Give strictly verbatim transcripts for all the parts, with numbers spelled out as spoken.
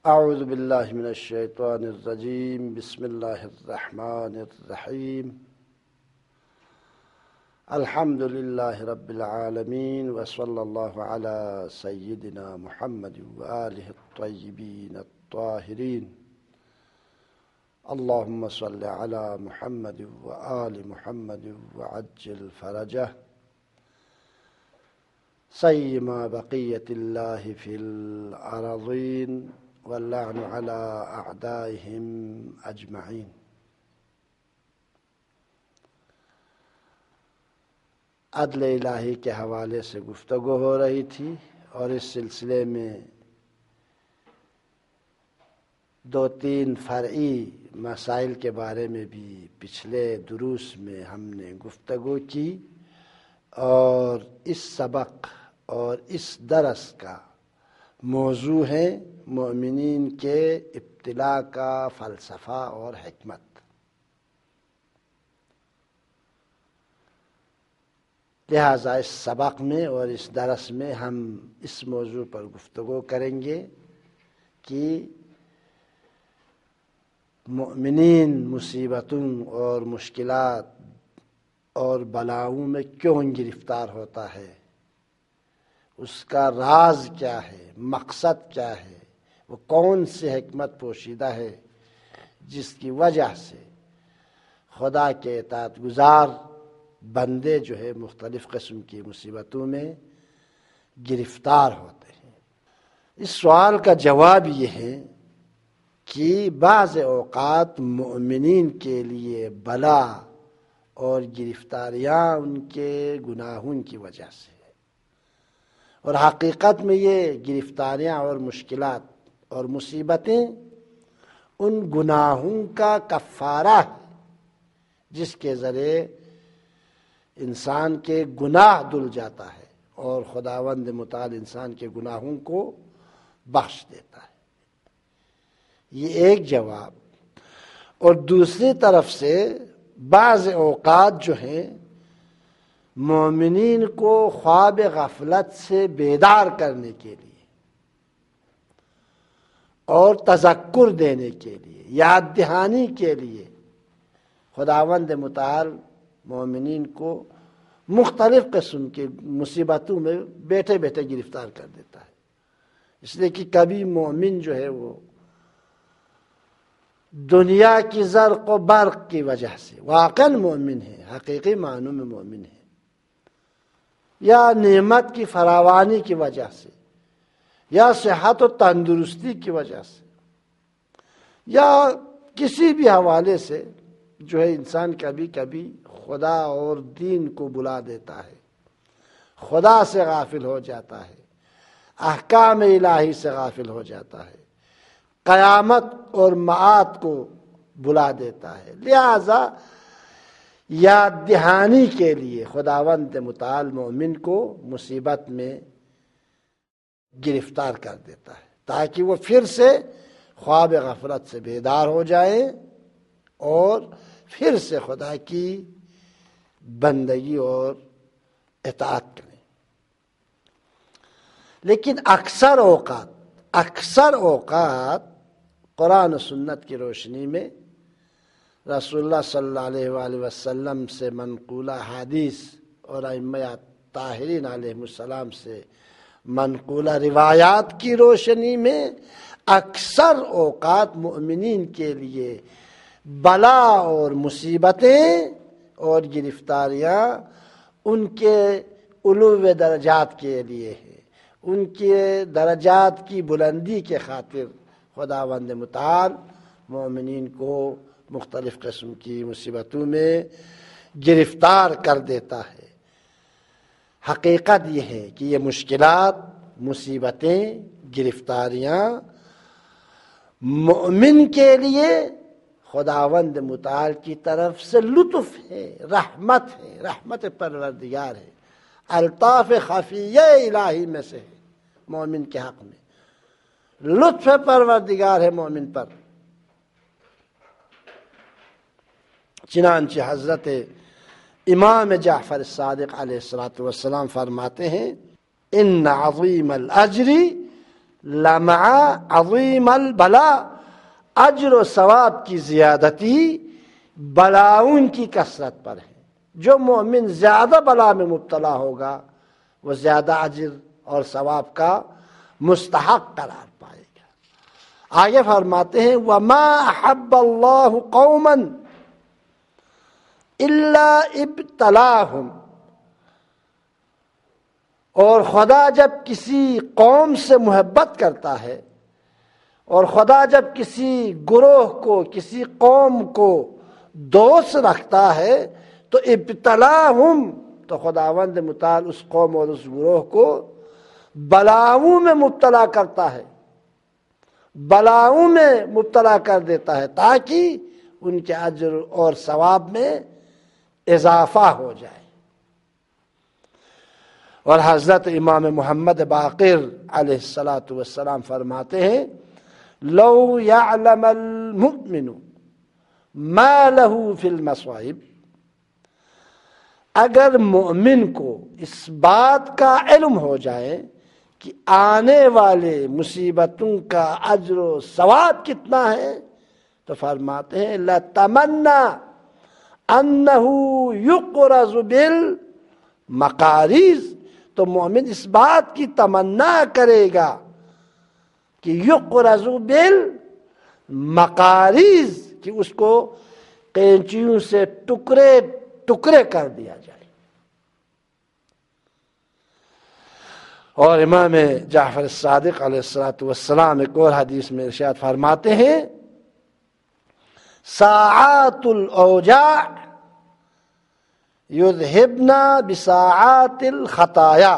اعوذ باللہ من الشیطان الرجیم بسم اللہ الرحمن الرحیم الحمد للہ رب العالمین وصلی اللہ علی سیدنا محمد وآلہ الطیبین الطاہرین اللہم صلی علی محمد وآل محمد وعجل فرجہ سیما بقیت اللہ فی الارضین واللعن علی اعدائہم اجمعین۔ عدل الہی کے حوالے سے گفتگو ہو رہی تھی اور اس سلسلے میں دو تین فرعی مسائل کے بارے میں بھی پچھلے دروس میں ہم نے گفتگو کی، اور اس سبق اور اس درس کا موضوع ہے مومنین کے ابتلاء کا فلسفہ اور حکمت۔ لہذا اس سبق میں اور اس درس میں ہم اس موضوع پر گفتگو کریں گے کہ مومنین مصیبتوں اور مشکلات اور بلاؤں میں کیوں گرفتار ہوتا ہے، اس کا راز کیا ہے، مقصد کیا ہے، وہ کون سی حکمت پوشیدہ ہے جس کی وجہ سے خدا کے اطاعت گزار بندے جو ہے مختلف قسم کی مصیبتوں میں گرفتار ہوتے ہیں۔ اس سوال کا جواب یہ ہے کہ بعض اوقات مومنین کے لیے بلا اور گرفتاریاں ان کے گناہوں کی وجہ سے، اور حقیقت میں یہ گرفتاریاں اور مشکلات اور مصیبتیں ان گناہوں کا کفارہ ہے جس کے ذریعے انسان کے گناہ دھل جاتا ہے اور خداوند متعال انسان کے گناہوں کو بخش دیتا ہے۔ یہ ایک جواب۔ اور دوسری طرف سے بعض اوقات جو ہیں مومنین کو خواب غفلت سے بیدار کرنے کے لیے اور تذکر دینے کے لیے، یاد دہانی کے لیے خداوند متعال مومنین کو مختلف قسم کی مصیبتوں میں بیٹھے بیٹھے گرفتار کر دیتا ہے۔ اس لیے کہ کبھی مومن جو ہے وہ دنیا کی زرق و برق کی وجہ سے واقعا مومن ہے، حقیقی معنوں میں مومن ہے، یا نعمت کی فراوانی کی وجہ سے، یا صحت و تندرستی کی وجہ سے، یا کسی بھی حوالے سے جو ہے انسان کبھی کبھی خدا اور دین کو بلا دیتا ہے، خدا سے غافل ہو جاتا ہے، احکام الہی سے غافل ہو جاتا ہے، قیامت اور معاد کو بلا دیتا ہے۔ لہذا یاد دہانی کے لیے خداوند متعال مومن کو مصیبت میں گرفتار کر دیتا ہے تاکہ وہ پھر سے خواب غفلت سے بیدار ہو جائے اور پھر سے خدا کی بندگی اور اطاعت کریں۔ لیکن اکثر اوقات اکثر اوقات قرآن و سنت کی روشنی میں رسول اللہ صلی اللہ علیہ وآلہ وسلم سے منقولہ حدیث اور ائمہ طاہرین علیہ السلام سے منقولہ روایات کی روشنی میں اکثر اوقات مومنین کے لیے بلا اور مصیبتیں اور گرفتاریاں ان کے علو درجات کے لیے ہیں، ان کے درجات کی بلندی کے خاطر خداوند متعال مومنین کو مختلف قسم کی مصیبتوں میں گرفتار کر دیتا ہے۔ حقیقت یہ ہے کہ یہ مشکلات، مصیبتیں، گرفتاریاں مومن کے لیے خداوند متعال کی طرف سے لطف ہے، رحمت ہے، رحمت پروردگار ہے، الطاف خفیہ الہی میں سے ہے مومن کے حق میں، لطف پروردگار ہے مومن پر۔ چنانچہ حضرت امام جعفر الصادق علیہ الصلوۃ والسلام فرماتے ہیں ان عظیم الاجر لمع عظیم البلا، اجر و ثواب کی زیادتی بلاؤں کی کثرت پر ہے۔ جو مومن زیادہ بلا میں مبتلا ہوگا وہ زیادہ اجر اور ثواب کا مستحق قرار پائے گا۔ آگے فرماتے ہیں وَمَا أَحَبَّ اللَّهُ قَوْمًا إِلَّا ابْتَلَاهُمْ، اور خدا جب کسی قوم سے محبت کرتا ہے، اور خدا جب کسی گروہ کو، کسی قوم کو دوست رکھتا ہے تو ابتلاہم، تو خداوند متعال اس قوم اور اس گروہ کو بلاؤں میں مبتلا کرتا ہے، بلاؤں میں مبتلا کر دیتا ہے تاکہ ان کے اجر اور ثواب میں اضافہ ہو جائے۔ اور حضرت امام محمد باقر علیہ الصلاۃ والسلام فرماتے ہیں لو یعلم المؤمن ما له فی المصائب، اگر مومن کو اس بات کا علم ہو جائے کہ آنے والے مصیبتوں کا اجر و ثواب کتنا ہے، تو فرماتے ہیں لَتَمَنَّا أَنَّهُ يُقْرَزُ بِالْمَقَارِيز، تو مومن اس بات کی تمنا کرے گا کہ یقرز بالمقاریز، کہ اس کو قینچیوں سے ٹکڑے ٹکڑے کر دیا جائے۔ اور امام جعفر الصادق علیہ الصلوۃ والسلام ایک اور حدیث میں ارشاد فرماتے ہیں ساعات الاوجاع یذہبن بساعات الخطایا،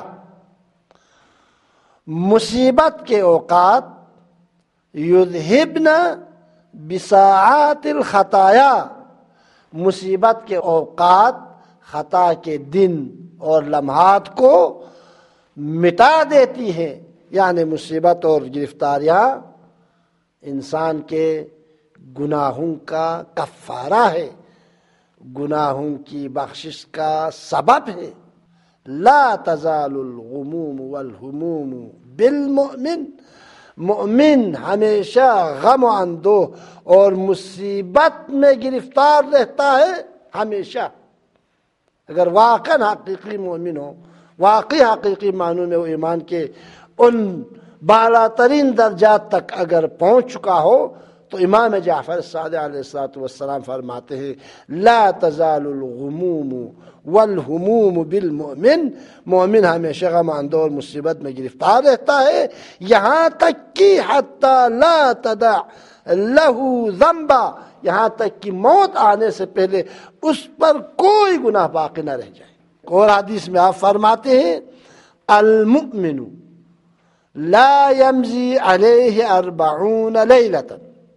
مصیبت کے اوقات یذہبن بساعات الخطایا، مصیبت کے اوقات خطا کے دن اور لمحات کو مٹا دیتی ہے۔ یعنی مصیبت اور گرفتاریاں انسان کے گناہوں کا کفارہ ہے، گناہوں کی بخشش کا سبب ہے۔ لا تزال الغموم والہموم بالمؤمن، مومن ہمیشہ غم و اندوہ اور مصیبت میں گرفتار رہتا ہے، ہمیشہ۔ اگر واقعی حقیقی مومن ہو، واقعی حقیقی معنوں میں وہ ایمان کے ان بالا ترین درجات تک اگر پہنچ چکا ہو تو امام جعفر صادق علیہ الصلوۃ والسلام فرماتے ہیں لا تزال الغموم والہموم بالمؤمن، مومن ہمیشہ غم اندوہ اور مصیبت میں گرفتار رہتا ہے، یہاں تک کہ حتی لا تدع لہ ذنبا، یہاں تک کہ موت آنے سے پہلے اس پر کوئی گناہ باقی نہ رہ جائے۔ اور حدیث میں آپ فرماتے ہیں المؤمن لا یمضی علیہ اربعون لیلۃ،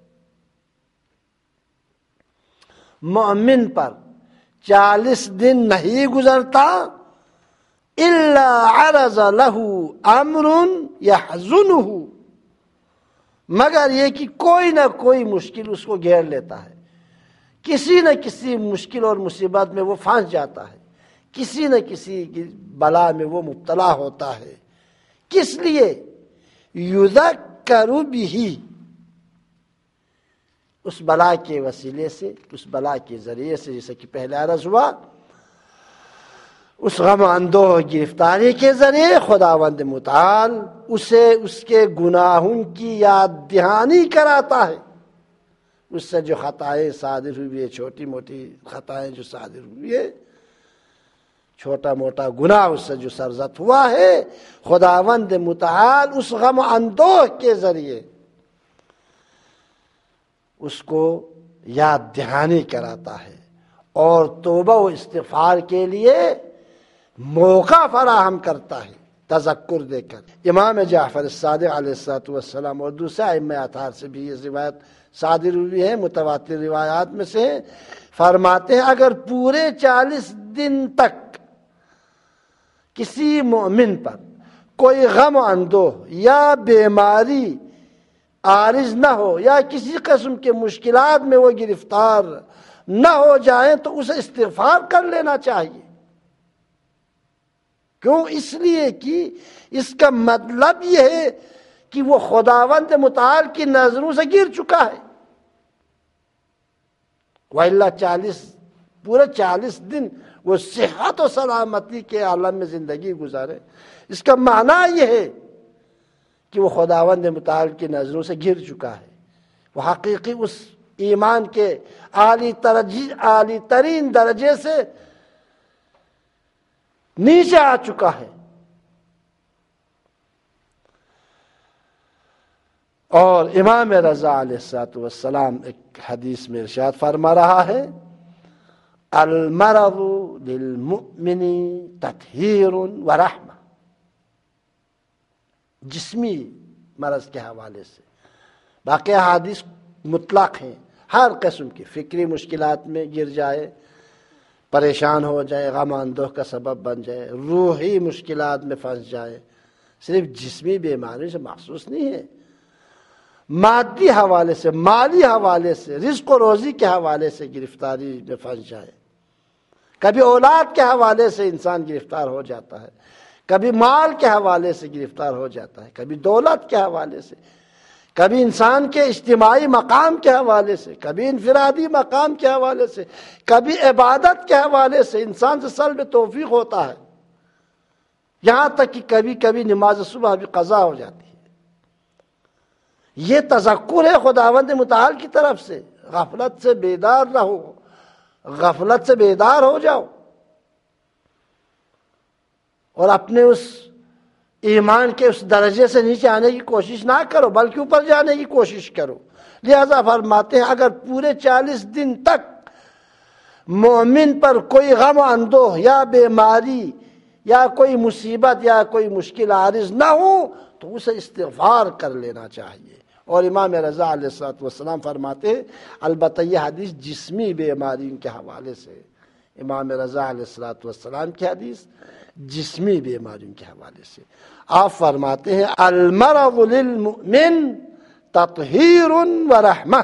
مومن پر چالیس دن نہیں گزرتا الا عرض له امر یحزنہ، مگر یہ کہ کوئی نہ کوئی مشکل اس کو گھیر لیتا ہے، کسی نہ کسی مشکل اور مصیبت میں وہ پھنس جاتا ہے، کسی نہ کسی بلا میں وہ مبتلا ہوتا ہے۔ کس لیے؟ یذکر بہ، اس بلا کے وسیلے سے، اس بلا کے ذریعے سے، جیسے کہ پہلے عرض ہوا، اس غم اندوہ گرفتاری کے ذریعے خداوند متعال اسے اس کے گناہوں کی یاد دہانی کراتا ہے، اس سے جو خطائیں صادر ہوئی ہے، چھوٹی موٹی خطائیں جو صادر ہوئی ہے، چھوٹا موٹا گناہ اس سے جو سرزد ہوا ہے، خداوند متعال اس غم اندوہ کے ذریعے اس کو یاد دہانی کراتا ہے اور توبہ و استغفار کے لیے موقع فراہم کرتا ہے تذکر دے کر۔ امام جعفر الصادق علیہ الصلوۃ والسلام اور دوسرے ائمہ اطہار سے بھی یہ روایت صادر ہوئی ہے، متواتر روایات میں سے، فرماتے ہیں اگر پورے چالیس دن تک کسی مومن پر کوئی غم و اندوہ یا بیماری عارض نہ ہو یا کسی قسم کے مشکلات میں وہ گرفتار نہ ہو جائیں تو اسے استغفار کر لینا چاہیے۔ کیوں؟ اس لیے کہ اس کا مطلب یہ ہے کہ وہ خداوند متعال کی نظروں سے گر چکا ہے، وَإِلَّا چالیس پورے چالیس دن وہ صحت و سلامتی کے عالم میں زندگی گزارے، اس کا معنی یہ ہے کہ وہ خداوند متعال کی نظروں سے گر چکا ہے، وہ حقیقی اس ایمان کے عالی ترجی عالی ترین درجے سے نیچے آ چکا ہے۔ اور امام رضا علیہ الصلوۃ والسلام ایک حدیث میں ارشاد فرما رہا ہے، المرض للمؤمن تطہیر ورحمہ، جسمی مرض کے حوالے سے، باقی احادیث مطلق ہیں، ہر قسم کی فکری مشکلات میں گر جائے، پریشان ہو جائے، غم اندوہ کا سبب بن جائے، روحی مشکلات میں پھنس جائے، صرف جسمی بیماری سے مخصوص نہیں ہے، مادی حوالے سے، مالی حوالے سے، رزق و روزی کے حوالے سے گرفتاری میں پھنس جائے، کبھی اولاد کے حوالے سے انسان گرفتار ہو جاتا ہے، کبھی مال کے حوالے سے گرفتار ہو جاتا ہے، کبھی دولت کے حوالے سے، کبھی انسان کے اجتماعی مقام کے حوالے سے، کبھی انفرادی مقام کے حوالے سے، کبھی عبادت کے حوالے سے انسان سے سلب توفیق ہوتا ہے، یہاں تک کہ کبھی کبھی نماز صبح بھی قضا ہو جاتی ہے۔ یہ تذکر ہے خداوند متعال کی طرف سے، غفلت سے بیدار رہو، غفلت سے بیدار ہو جاؤ، اور اپنے اس ایمان کے اس درجے سے نیچے آنے کی کوشش نہ کرو بلکہ اوپر جانے کی کوشش کرو۔ لہذا فرماتے ہیں اگر پورے چالیس دن تک مومن پر کوئی غم و اندوہ یا بیماری یا کوئی مصیبت یا کوئی مشکل عارض نہ ہو تو اسے استغفار کر لینا چاہیے۔ اور امام رضا علیہ الصلوۃ والسلام فرماتے ہیں، البتہ یہ حدیث جسمی بیماریوں کے حوالے سے، امام رضا علیہ الصلوۃ والسلام کی حدیث جسمی بیماریوں کے حوالے سے، آپ فرماتے ہیں المرض للمؤمن تطہیر ورحمہ،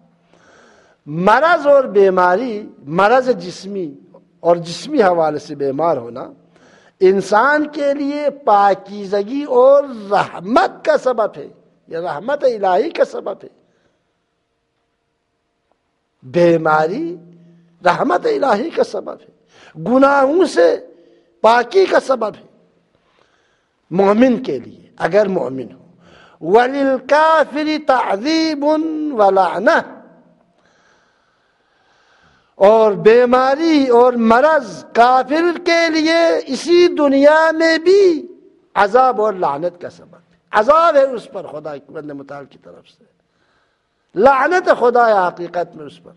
مرض اور بیماری، مرض جسمی اور جسمی حوالے سے بیمار ہونا انسان کے لیے پاکیزگی اور رحمت کا سبب ہے، یہ رحمت الہی کا سبب ہے، بیماری رحمت الہی کا سبب ہے، گناہوں سے پاکی کا سبب ہے مومن کے لیے اگر مومن ہو، وَلِلْكَافِرِ تَعْذِيبٌ وَلَعْنَةٌ، اور بیماری اور مرض کافر کے لیے اسی دنیا میں بھی عذاب اور لعنت کا سبب ہے، عذاب ہے اس پر خدا بند متعال کی طرف سے، لعنت خدا حقیقت میں اس پر۔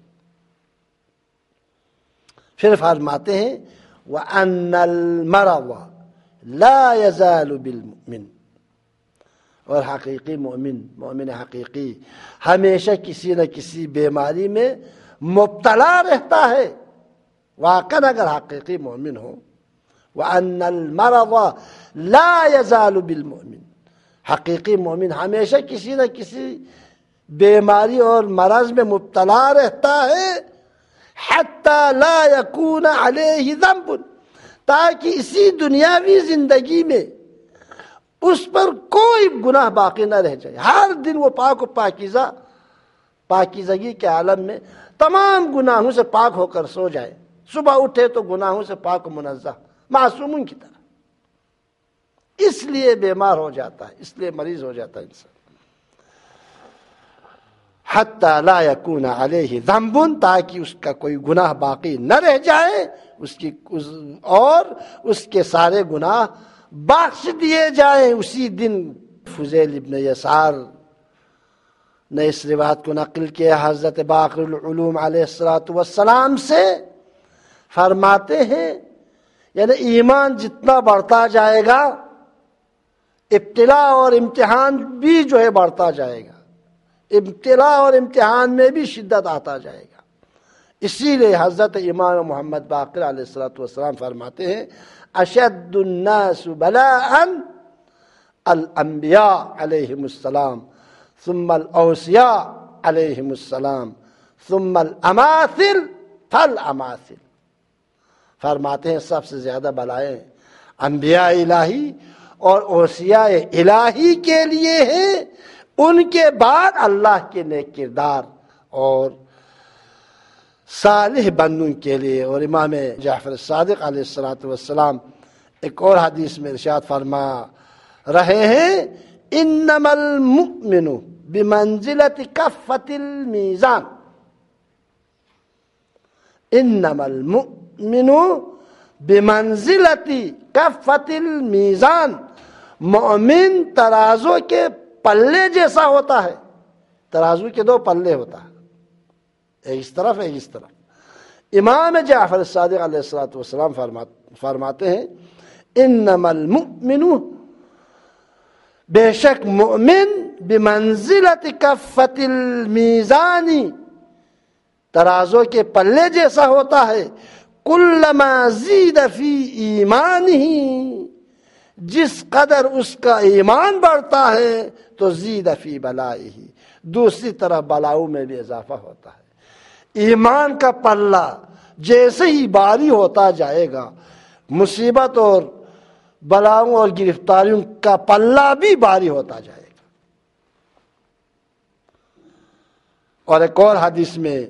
پھر فرماتے ہیں وَأَنَّ الْمَرَضَ لَا يَزَالُ بِالْمُؤْمِنِ، اور حقیقی مومن، مومن حقیقی ہمیشہ کسی نہ کسی بیماری میں مبتلا رہتا ہے، واقعا اگر حقیقی مومن ہو، وَأَنَّ الْمَرَضَ لَا يَزَالُ بِالْمُؤْمِنِ، حقیقی مومن ہمیشہ کسی نہ کسی بیماری اور مرض میں مبتلا رہتا ہے، حتی لا یکون علیہ ذنب، تاکہ اسی دنیاوی زندگی میں اس پر کوئی گناہ باقی نہ رہ جائے، ہر دن وہ پاک و پاکیزہ، پاکیزگی کے عالم میں تمام گناہوں سے پاک ہو کر سو جائے، صبح اٹھے تو گناہوں سے پاک و منزہ معصوموں کی طرح، اس لیے بیمار ہو جاتا ہے، اس لیے مریض ہو جاتا ہے انسان، حتی لا یکون علیہ ذنب، تاکہ اس کا کوئی گناہ باقی نہ رہ جائے، اس کی اور اس کے سارے گناہ بخش دیے جائیں اسی دن۔ فضیل ابن یسار نے اس روایت کو نقل کیا حضرت باقر العلوم علیہ الصلوۃ والسلام سے، فرماتے ہیں یعنی ایمان جتنا بڑھتا جائے گا ابتلا اور امتحان بھی جو ہے بڑھتا جائے گا، ابتلا اور امتحان میں بھی شدت آتا جائے گا، اسی لیے حضرت امام محمد باقر علیہ الصلوۃ والسلام فرماتے ہیں اشد الناس بلاء الانبیاء علیہم السلام ثم الاوصیاء علیہم السلام ثم الاماثل فالاماثل، فرماتے ہیں سب سے زیادہ بلائیں انبیاء الہی اور اوصیاء الہی کے لیے ہیں، ان کے بعد اللہ کے نیک کردار اور صالح بندوں کے لیے۔ اور امام جعفر صادق علیہ الصلوۃ والسلام ایک اور حدیث میں ارشاد فرما رہے ہیں، انما المؤمن بمنزلۃ کفۃ المیزان، انما المؤمن بمنزلۃ کفۃ المیزان، مومن ترازو کے پلے جیسا ہوتا ہے۔ ترازو کے دو پلے ہوتا ہے، ایک اس طرف ایک اس طرف۔ امام جعفر صادق علیہ الصلوۃ والسلام فرماتے ہیں، انما المؤمن، بے شک مؤمن، بمنزلۃ کفۃ المیزان، ترازو کے پلے جیسا ہوتا ہے، کلما زید فی ایمانہ، جس قدر اس کا ایمان بڑھتا ہے تو زید فی بلائہ، دوسری طرف بلاؤں میں بھی اضافہ ہوتا ہے۔ ایمان کا پلہ جیسے ہی باری ہوتا جائے گا، مصیبت اور بلاؤں اور گرفتاریوں کا پلہ بھی باری ہوتا جائے گا۔ اور ایک اور حدیث میں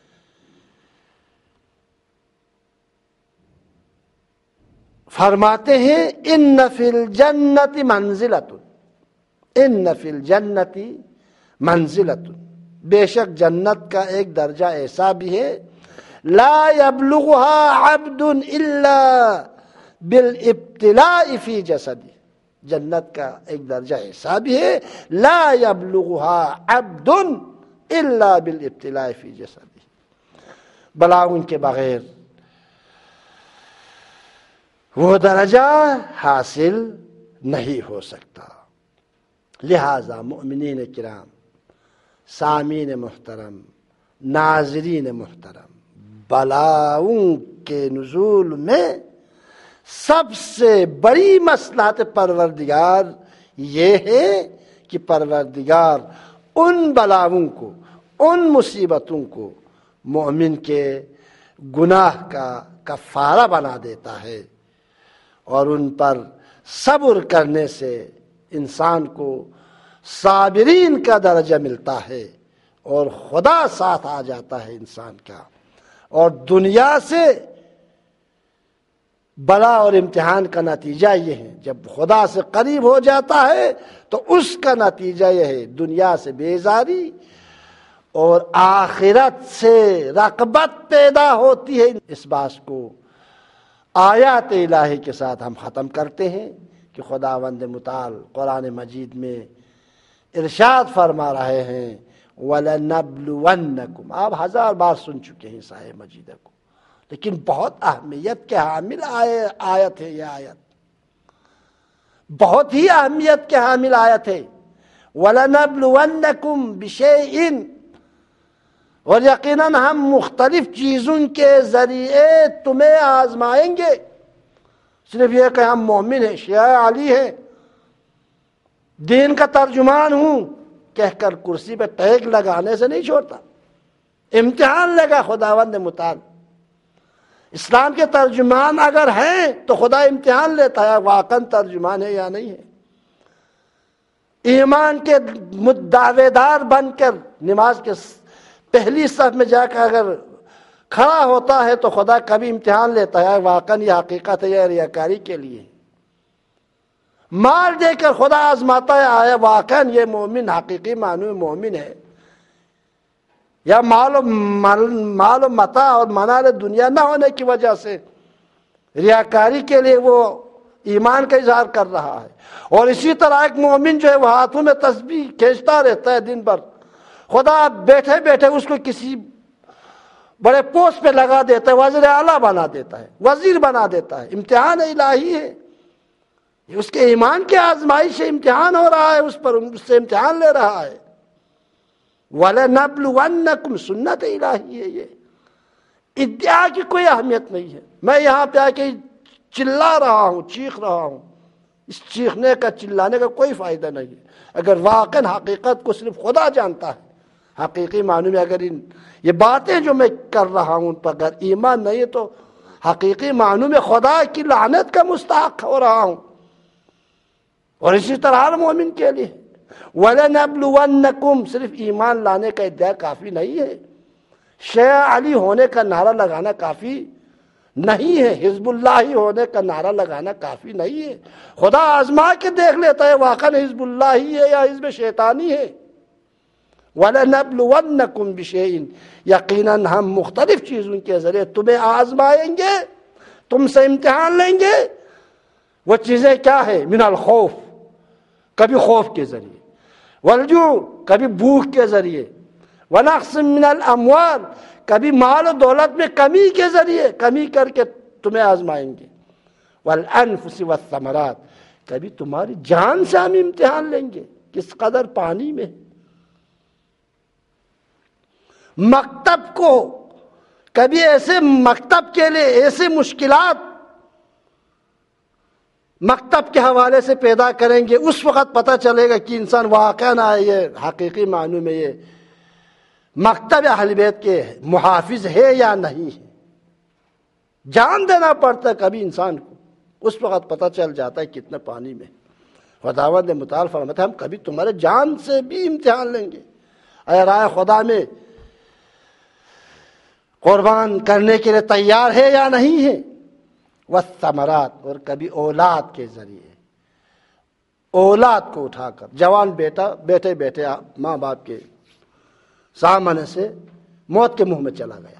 فرماتے ہیں، ان فی الجنت منزلۃ، ان فی الجنت منزلۃ، بے شک جنت کا ایک درجہ ایسا بھی ہے، لا یبلغها عبد الا بالابتلاء فی جسدی، جنت کا ایک درجہ ایسا بھی ہے، لا یبلغها عبد الا بالابتلاء فی جسدی، بلاؤں کے بغیر وہ درجہ حاصل نہیں ہو سکتا۔ لہذا مومنین کرام، سامعین محترم، ناظرین محترم، بلاؤں کے نزول میں سب سے بڑی مصلحت پروردگار یہ ہے کہ پروردگار ان بلاؤں کو، ان مصیبتوں کو مومن کے گناہ کا کفارہ بنا دیتا ہے، اور ان پر صبر کرنے سے انسان کو صابرین کا درجہ ملتا ہے، اور خدا ساتھ آ جاتا ہے انسان کا۔ اور دنیا سے بلا اور امتحان کا نتیجہ یہ ہے، جب خدا سے قریب ہو جاتا ہے تو اس کا نتیجہ یہ ہے، دنیا سے بیزاری اور آخرت سے رغبت پیدا ہوتی ہے۔ اس بات کو آیات الہی کے ساتھ ہم ختم کرتے ہیں کہ خداوند متعال قرآن مجید میں ارشاد فرما رہے ہیں، وَلَنَبْلُوَنَّكُمْ، آپ ہزار بار سن چکے ہیں اس آیہ مجیدہ کو، لیکن بہت اہمیت کے حامل آیت ہے یہ آیت، بہت ہی اہمیت کے حامل آیت ہے۔ وَلَنَبْلُوَنَّكُمْ بِشَيْءٍ، اور یقیناً ہم مختلف چیزوں کے ذریعے تمہیں آزمائیں گے۔ صرف یہ کہ ہم مومن ہیں، شیعہ علی ہیں، دین کا ترجمان ہوں کہہ کر کرسی پہ ٹیگ لگانے سے نہیں چھوڑتا، امتحان لگا خداوند متعال۔ اسلام کے ترجمان اگر ہیں تو خدا امتحان لیتا ہے واقعاً ترجمان ہے یا نہیں ہے۔ ایمان کے دعوے دار بن کر نماز کے پہلی صف میں جا کر اگر کھڑا ہوتا ہے تو خدا کبھی امتحان لیتا ہے واقعاً یہ حقیقت ہے یا ریاکاری کے لیے۔ مال دے کر خدا آزماتا ہے آیا واقعاً یہ مومن حقیقی معنی میں مومن ہے، یا مال و مال و متاع اور منال دنیا نہ ہونے کی وجہ سے ریاکاری کے لیے وہ ایمان کا اظہار کر رہا ہے۔ اور اسی طرح ایک مومن جو ہے وہ ہاتھوں میں تسبیح کھینچتا رہتا ہے دن بھر، خدا بیٹھے بیٹھے اس کو کسی بڑے پوسٹ پہ لگا دیتا ہے، وزیر اعلیٰ بنا دیتا ہے، وزیر بنا دیتا ہے۔ امتحان الہی ہے، اس کے ایمان کی آزمائش سے امتحان ہو رہا ہے، اس پر اس سے امتحان لے رہا ہے۔ وَلَنَبْلُوَنَّكُمْ، سنت الہی ہے یہ، ادعا کی کوئی اہمیت نہیں ہے۔ میں یہاں پہ آ کے چلا رہا ہوں، چیخ رہا ہوں، اس چیخنے کا چلانے کا کوئی فائدہ نہیں ہے۔ اگر واقعاً حقیقت کو صرف خدا جانتا ہے، حقیقی معنی میں اگر ان یہ باتیں جو میں کر رہا ہوں ان پر اگر ایمان نہیں ہے تو حقیقی معنی میں خدا کی لعنت کا مستحق ہو رہا ہوں۔ اور اسی طرح ہر مومن کے لیے وَلَنَبْلُوَنَّكُمْ، صرف ایمان لانے کا ادعا کافی نہیں ہے، شیعہ علی ہونے کا نعرہ لگانا کافی نہیں ہے، حزب اللہ ہی ہونے کا نعرہ لگانا کافی نہیں ہے۔ خدا آزما کے دیکھ لیتا ہے واقعا حزب اللہ ہی ہے یا حزب شیطانی ہے۔ وَلَنَبْلُوَنَّكُمْ بِشَيْءٍ، یقیناً ہم مختلف چیزوں کے ذریعے تمہیں آزمائیں گے، تم سے امتحان لیں گے۔ وہ چیزیں کیا ہے؟ من الخوف، کبھی خوف کے ذریعے، والجوع، کبھی بھوک کے ذریعے، ونقص من الاموال، کبھی مال و دولت میں کمی کے ذریعے، کمی کر کے تمہیں آزمائیں گے، والانفس والثمرات، کبھی تمہاری جان سے ہم امتحان لیں گے، کس قدر پانی میں۔ مکتب کو کبھی ایسے مکتب کے لیے ایسے مشکلات مکتب کے حوالے سے پیدا کریں گے، اس وقت پتہ چلے گا کہ انسان واقعاً یہ حقیقی معنوں میں یہ مکتب اہل بیت کے محافظ ہے یا نہیں ہے۔ جان دینا پڑتا ہے کبھی انسان کو، اس وقت پتہ چل جاتا ہے کتنے پانی میں۔ خداوند نے متعال فرماتا ہے ہم کبھی تمہارے جان سے بھی امتحان لیں گے، اے رائے خدا میں قربان کرنے کے لیے تیار ہے یا نہیں ہے۔ والثمرات، اور کبھی اولاد کے ذریعے، اولاد کو اٹھا کر جوان بیٹا بیٹھے بیٹھے ماں باپ کے سامنے سے موت کے منہ میں چلا گیا،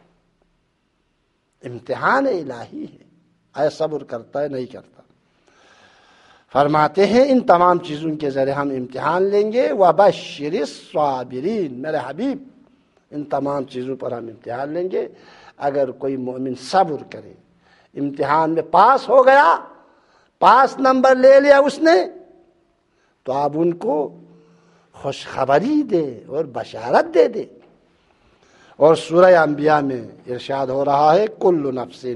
امتحان الہی ہے، اے صبر کرتا ہے نہیں کرتا۔ فرماتے ہیں ان تمام چیزوں کے ذریعے ہم امتحان لیں گے۔ وَبَشِّرِ الصَّابِرِينَ، میرے حبیب ان تمام چیزوں پر ہم امتحان لیں گے۔ اگر کوئی مومن صبر کرے، امتحان میں پاس ہو گیا، پاس نمبر لے لیا اس نے، تو آپ ان کو خوشخبری دے اور بشارت دے دے۔ اور سورہ انبیاء میں ارشاد ہو رہا ہے کل نفس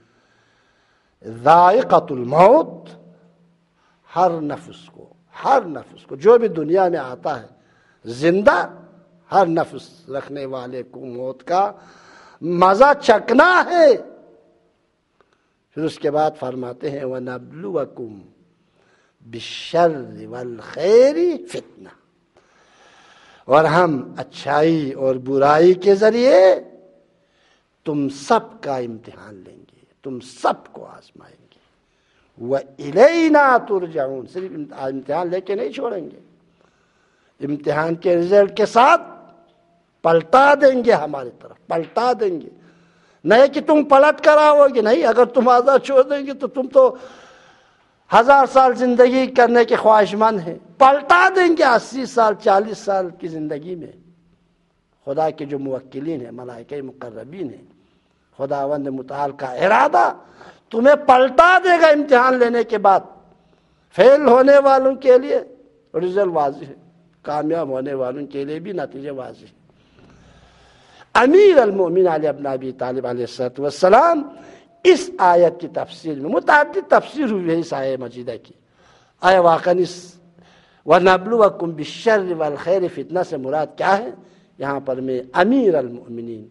ذائقۃ الموت، ہر نفس کو ہر نفس کو جو بھی دنیا میں آتا ہے زندہ، ہر نفس رکھنے والے کو موت کا مزہ چکنا ہے۔ پھر اس کے بعد فرماتے ہیں وَنَبْلُوَكُمْ بِالشَّرِّ وَالْخَيْرِ فِتْنَةً، اور ہم اچھائی اور برائی کے ذریعے تم سب کا امتحان لیں گے، تم سب کو آزمائیں گے۔ وَإِلَيْنَا تُرْجَعُونَ، صرف امتحان لے کے نہیں چھوڑیں گے، امتحان کے رزلٹ کے ساتھ پلٹا دیں گے، ہماری طرف پلٹا دیں گے۔ نہیں کہ تم پلٹ کر آؤ گے، نہیں، اگر تم آزاد چھوڑ دیں گے تو تم تو ہزار سال زندگی کرنے کے خواہش مند ہیں، پلٹا دیں گے اسی سال چالیس سال کی زندگی میں۔ خدا کے جو موکلین ہیں، ملائکہ مقربین ہیں، خداوند متعال کا ارادہ تمہیں پلٹا دے گا امتحان لینے کے بعد۔ فیل ہونے والوں کے لیے رزلٹ واضح ہے، کامیاب ہونے والوں کے لیے بھی نتیجے واضح ہے۔ امیر المومنین علی ابن ابی طالب علیہ السلام اس آیت کی تفسیر میں متعدد تفسیر ہوئی ہے اس آیت مجیدہ کی۔ آیا واقعاً اس وَنَبْلُوَكُمْ بِالشَّرِّ وَالْخَيْرِ فتنہ سے مراد کیا ہے؟ یہاں پر میں امیر المؤمنین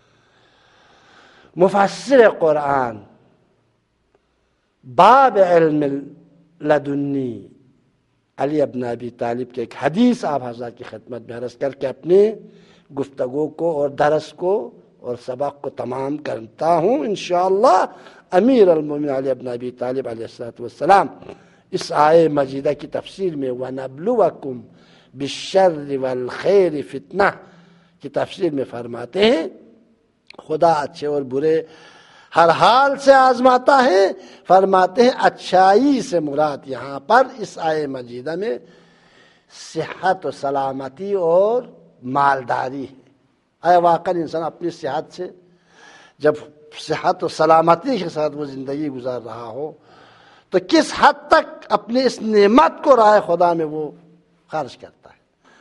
مفسر قرآن باب علم لدنی علی ابن ابی طالب کے ایک حدیث آپ حضرات کی خدمت میں عرض کر کے اپنے گفتگو کو اور درس کو اور سبق کو تمام کرتا ہوں انشاءاللہ۔ امیر المومنین علی ابن ابی طالب علیہ السلام اس آیہ مجیدہ کی تفسیر میں وَنَبْلُوَكُمْ بِالشَّرِّ وَالْخَيْرِ فِتْنَةً کی تفسیر میں فرماتے ہیں خدا اچھے اور برے ہر حال سے آزماتا ہے۔ فرماتے ہیں اچھائی سے مراد یہاں پر اس آیہ مجیدہ میں صحت و سلامتی اور مالداری ہے۔ آیا واقعا انسان اپنی صحت سے، جب صحت و سلامتی کے ساتھ وہ زندگی گزار رہا ہو تو کس حد تک اپنی اس نعمت کو راہ خدا میں وہ خرچ کرتا ہے۔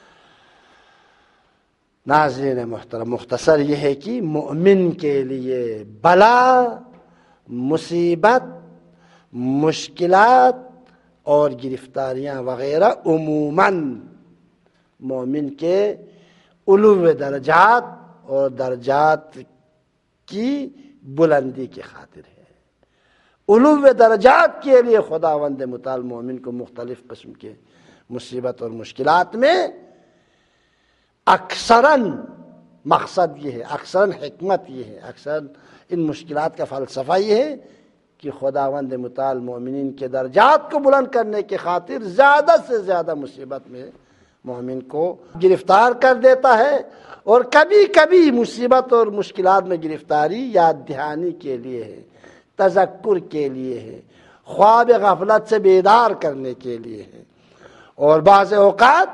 ناظرین محترم، مختصر یہ ہے کہ مومن کے لیے بلا، مصیبت، مشکلات اور گرفتاریاں وغیرہ عموماً مومن کے علو درجات اور درجات کی بلندی کی خاطر ہے، علو درجات کے لیے خداوند متعال مومن کو مختلف قسم کے مصیبت اور مشکلات میں اکثراً مقصد یہ ہے، اکثراً حکمت یہ ہے، اکثراً ان مشکلات کا فلسفہ یہ ہے کہ خداوند متعال مومنین کے درجات کو بلند کرنے کی خاطر زیادہ سے زیادہ مصیبت میں مومن کو گرفتار کر دیتا ہے، اور کبھی کبھی مصیبت اور مشکلات میں گرفتاری یاد دہانی کے لیے ہے، تذکر کے لیے ہے، خواب غفلت سے بیدار کرنے کے لیے ہے، اور بعض اوقات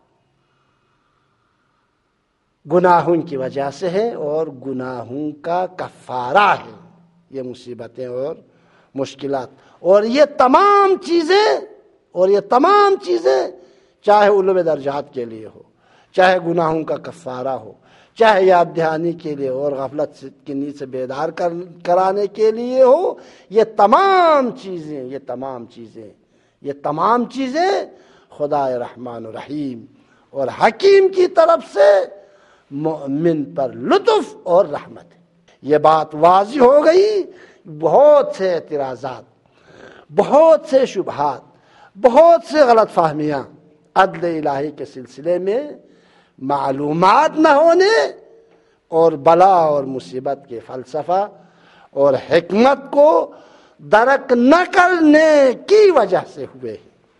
گناہوں کی وجہ سے ہے اور گناہوں کا کفارہ ہے یہ مصیبتیں اور مشکلات۔ اور یہ تمام چیزیں اور یہ تمام چیزیں چاہے علو درجات کے لیے ہو، چاہے گناہوں کا کفارہ ہو، چاہے یاد دہانی کے لیے اور غفلت کی نیند سے بیدار کر کرانے کے لیے ہو، یہ تمام چیزیں یہ تمام چیزیں یہ تمام چیزیں خدا رحمان و رحیم اور حکیم کی طرف سے مومن پر لطف اور رحمت ہے۔ یہ بات واضح ہو گئی۔ بہت سے اعتراضات، بہت سے شبہات، بہت سے غلط فہمیاں عدل الہی کے سلسلے میں معلومات نہ ہونے اور بلا اور مصیبت کے فلسفہ اور حکمت کو درک نہ کرنے کی وجہ سے ہوئے،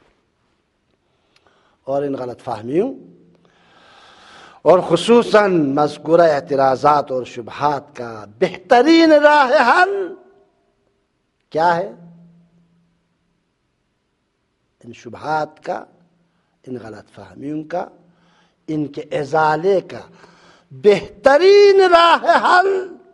اور ان غلط فہمیوں اور خصوصاً مذکورہ اعتراضات اور شبہات کا بہترین راہ حل کیا ہے؟ ان شبہات کا، ان غلط فہمیوں کا، ان کے ازالے کا بہترین راہ حل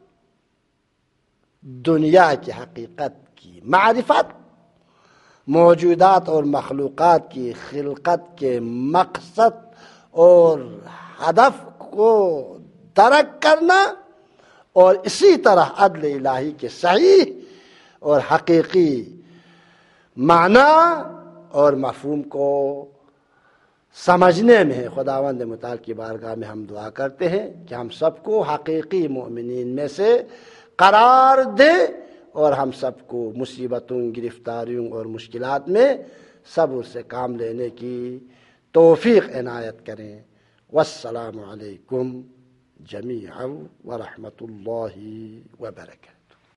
دنیا کی حقیقت کی معرفت، موجودات اور مخلوقات کی خلقت کے مقصد اور ہدف کو درک کرنا، اور اسی طرح عدل الہی کے صحیح اور حقیقی معنی اور مفہوم کو سمجھنے میں ہے۔ خداوند متعال کی بارگاہ میں ہم دعا کرتے ہیں کہ ہم سب کو حقیقی مومنین میں سے قرار دے، اور ہم سب کو مصیبتوں، گرفتاریوں اور مشکلات میں صبر سے کام لینے کی توفیق عنایت کریں۔ والسلام علیکم جمیعا ورحمۃ اللہ وبرکاتہ۔